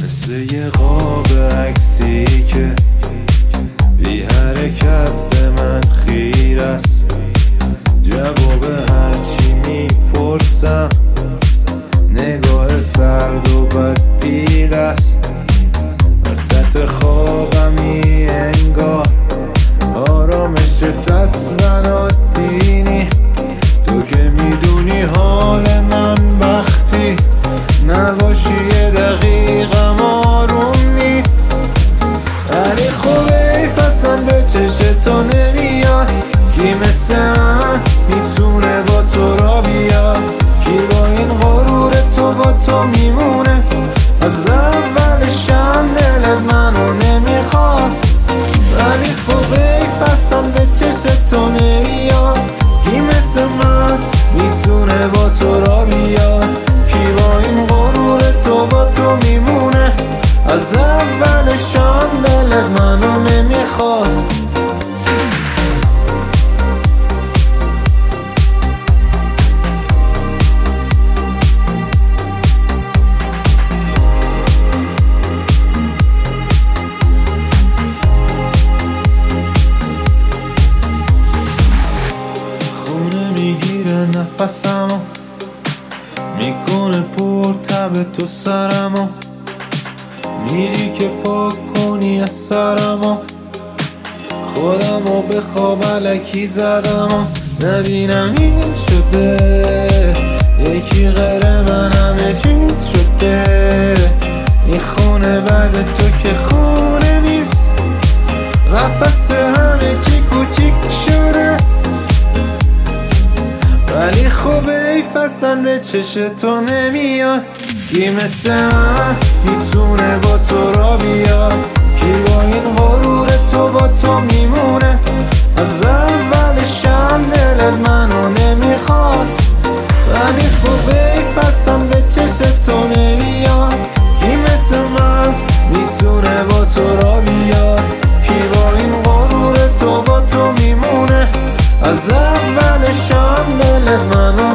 مثل یه قاب عکسی که بی حرکت به من خیر است. جواب هرچی میپرسم نگاه سرد و بدبیل است. وسط خوابمی انگار آرامش تصور دینی. تو که میدونی حال من وقتی نباشی یه دقیقم آروم نیست. ولی خب حیف اصلا به چشم تو نمیاد. کی مثل من میتونه با تو را بیاد؟ کی با این غرور تو با تو میمونه؟ از اولشم دلت منو نمیخواست. ولی خب حیف اصلا به چشم تو نمیاد. کی مثل من میتونه با تو را بیاد؟ کی با این غرور تو با تو میمونه؟ از اولشم دلت منو نمیخواست. میگیره نفسمو، میکنه پر تب تو سرمو. میری که پاک کنی از سرمو، خودمو به خواب الکی زدمو. نبینم این شده یکی غیر من همه چیز شده. این خونه بعد تو که خونه نیست. قفس همه چی کوچیک شده. ولی خب حیف اصلا به چشم تو نمیاد. کی مثل من میتونه با تو را بیاد؟ کی با این غرور تو با تو میمونه؟ از اولشم دلت منو نمیخواست. ولی خب حیف اصلا به چشم تو نمیاد. کی مثل من میتونه با تو را بیاد؟ کی با این غرور تو با تو میمونه؟ از اولشم دلت منو